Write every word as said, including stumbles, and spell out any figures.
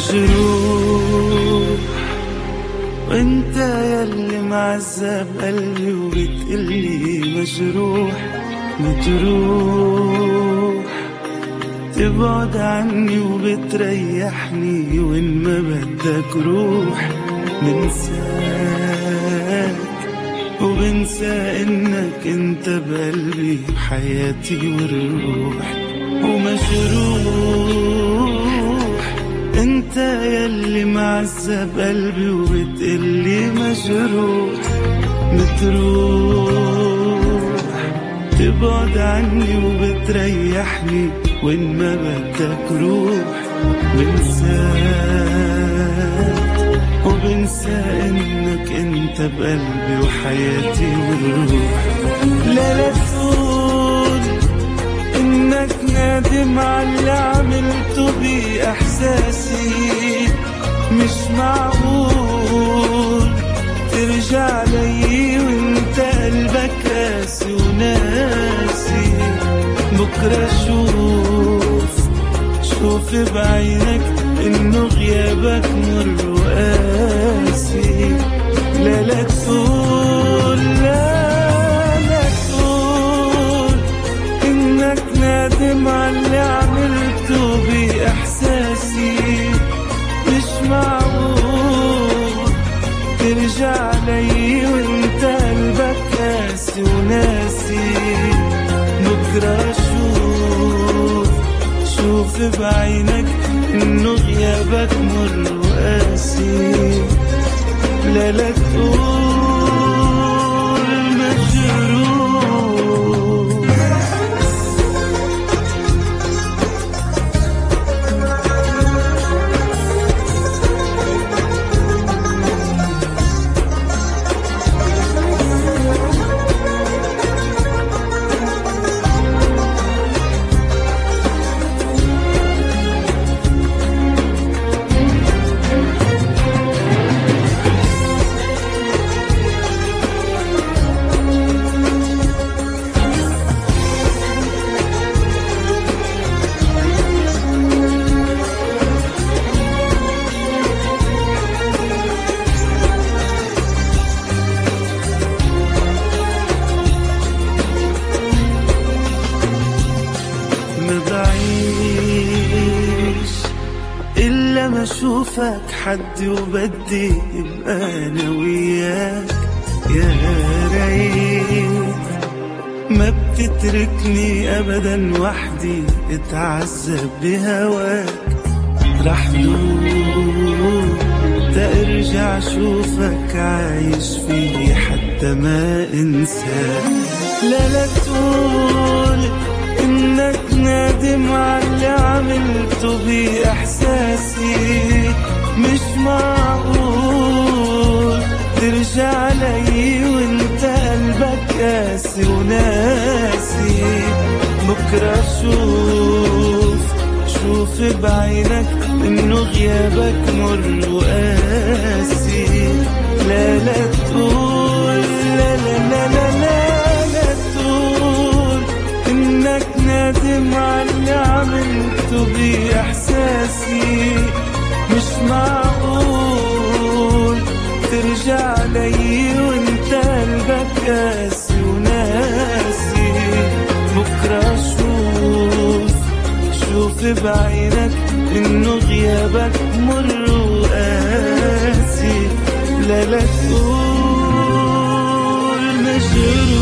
مجروح، وانت ياللي معذب قلبي وبتقلي مجروح مجروح. تبعد عني وبتريحني وين ما بدك روح. بنساك وبنسى انك انت بقلبي وحياتي والروح. ومجروح انت ياللي معذب قلبي وبتقلي مجروح متروح. تبعد عني وبتريحني وين ما بدك روح. بنساك وبنسى انك انت بقلبي وحياتي والروح. لا لا تقول انك نادم على اللي عملته باحساسي. مش معقول ترجع لي وانت قلبك قاسي وناسي. بكرة شوف شوف بعينك انه غيابك مر وقاسي. لا لا تقول لا لا تقول انك نادم على اللي عملته باحساسي. مش معقول ترجع لي وانت قلبك قاسي وناسي. بكرة شوف شوف بعينك انه غيابك مر وقاسي. لا لا تقول مجروح. إلا ما أشوفك حد وبدي يبقى أنا وياك. يا ريت ما بتتركني أبدا وحدي اتعذب بهواك. رح دوب ترجع أشوفك عايش فيه حتى ما انساك. لا لا تقول انك نادم على اللي عملته باحساسي. مش معقول ترجع لي وانت قلبك قاسي وناسي. بكرة شوف شوف بعينك انه غيابك مر وقاسي. لا لا تقول لا لا لا لا لا, لا تقول انك نادم على اللي عملته باحساسي. مش معقول ترجع لي وانت قلبك قاسي وناسي. بكرة شوف شوف بعينك انه غيابك مر وقاسي. لا لا تقول مجروح.